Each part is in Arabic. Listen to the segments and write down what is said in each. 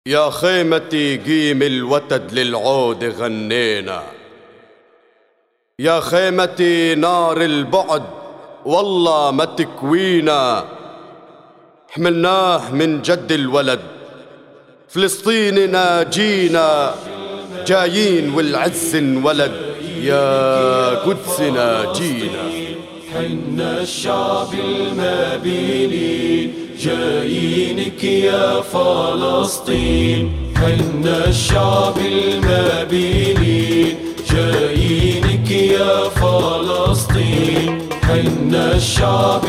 يا خيمتي قيم الوتد للعود غنينا، يا خيمتي نار البعد والله ما تكوينا، حملناه من جد الولد فلسطين ناجينا، جايين والعز انولد يا قدس ناجينا. حنا الشعب المبينين جايينك يا فلسطين، حنا الشعب المبينين جايينك يا فلسطين، حنا الشعب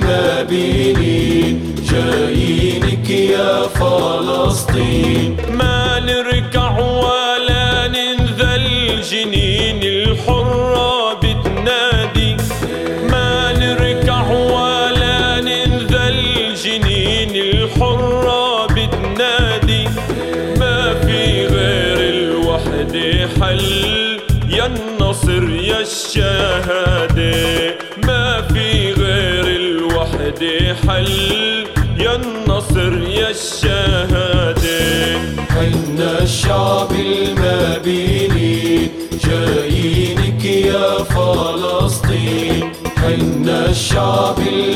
المبينين جايينك يا فلسطين. ما نركع ولا ننذل، جنين الحرة بتنادي، ما نركع ولا ننذل، جنين الحرة بتنادي. ما في غير الوحدة حل، يا النصر يا الشهادة، ما في غير الوحدة حل، يا النصر يا الشهادة. حنا الشعب المبينين جايينك يا فلسطين، حنا الشعب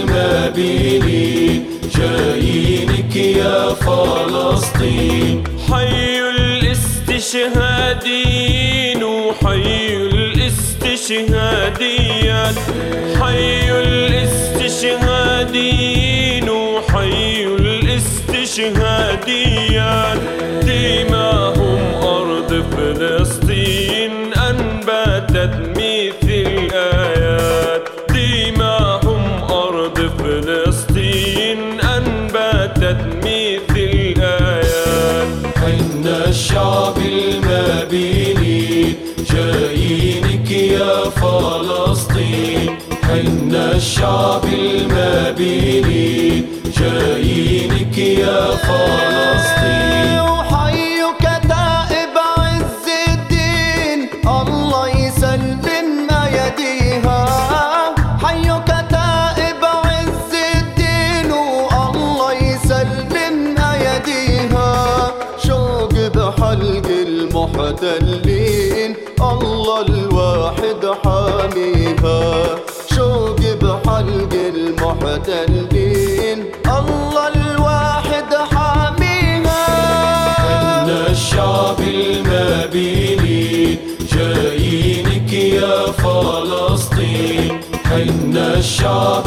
المبينين جايينك يا فلسطين. حيوا الاستشهاديين وحيوا الاستشهاديات، حيوا الاستشهاديين وحيوا الاستشهاديات. دماهم أرض فلسطين أنبتت مثل الآيات، دماهم أرض فلسطين أنبتت مثل الآيات. حنا الشعب المبينين جايينك يا فلسطين، حنا الشعب المبينين جايينك يا فلسطين. وحيوا كتائب عز الدين الله يسلم أيديها، حيوا كتائب عز الدين والله يسلم أيديها. شوق بحلق المحتلين الله الواحد حاميها، شوق بحلق المحتلين الله الواحد حاميها. حنا الشعب المبينين جايينك يا فلسطين، حنا الشعب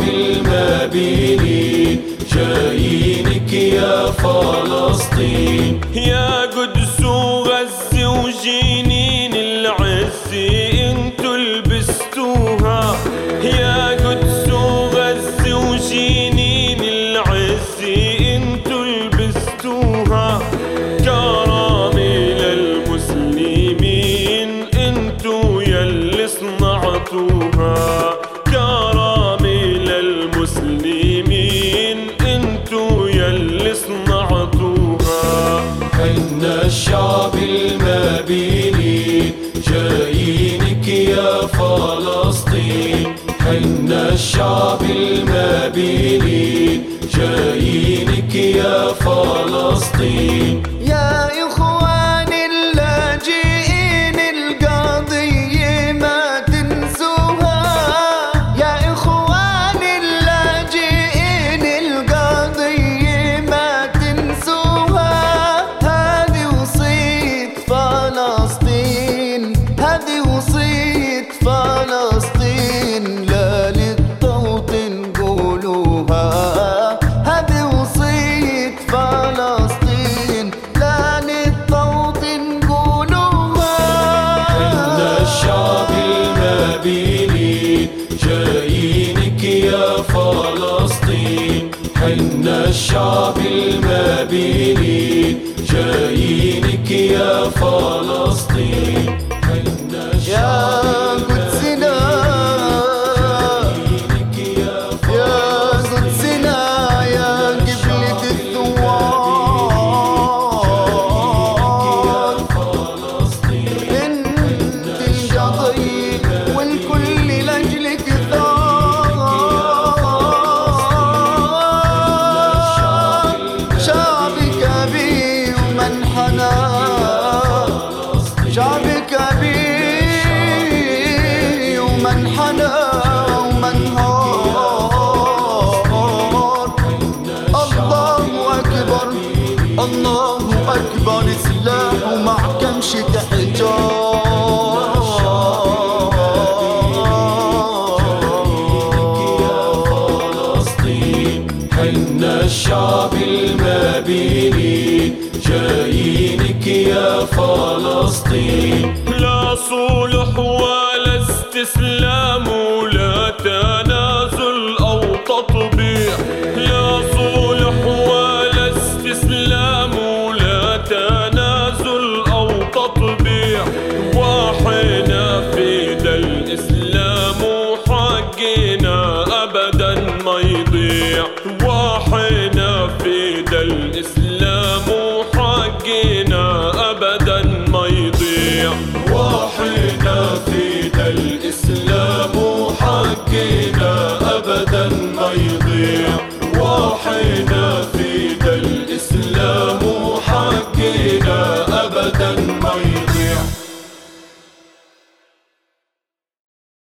المبينين جايينك يا فلسطين. يا قدس وغزة وجنين العز انتو لبستوها، يا قدس وغزة وجنين العز انتو لبستوها. كرامة للمسلمين انتو يلي صنعتوها، كرامة للمسلمين انتو يلي صنعتوها. حنا الشعب المبينين جايينك يا فلسطين، حنا الشعب المبينين جايينك يا فلسطين. يا إخوان اللاجئين القضية ما تنسوها، يا إخوان اللاجئين القضية ما تنسوها. هذه وصية فلسطين، هذه وصية فلسطين لا للضوء نقولوها، هذه وصية فلسطين لا للضوء نقولوها. حنا الشعب المبينين جايينك يا فلسطين، حنا الشعب المبينين جايينك يا فلسطين. حنا يا قدسنا يا قدسنا يا قبلة الثوار، انت القضية والكل لاجلك ثار. شعب كبير ومنحى الله أكبر سلاح ومع كمشة حجار. حنا الشعب المبينين جايينك يا فلسطين. لا صلح ولا استسلام ولا تنازل أو تطبيع، لا صلح ولا استسلام ولا تنازل أو تطبيع، وحنا فدا الإسلام وحقنا أبدا ما يضيع، وحنا فدا الإسلام وحقنا أبدا ما يضيع، وحنا فدا الإسلام وحقنا أبدا ما يضيع، وحنا فدا الإسلام وحقنا أبدا ما يضيع.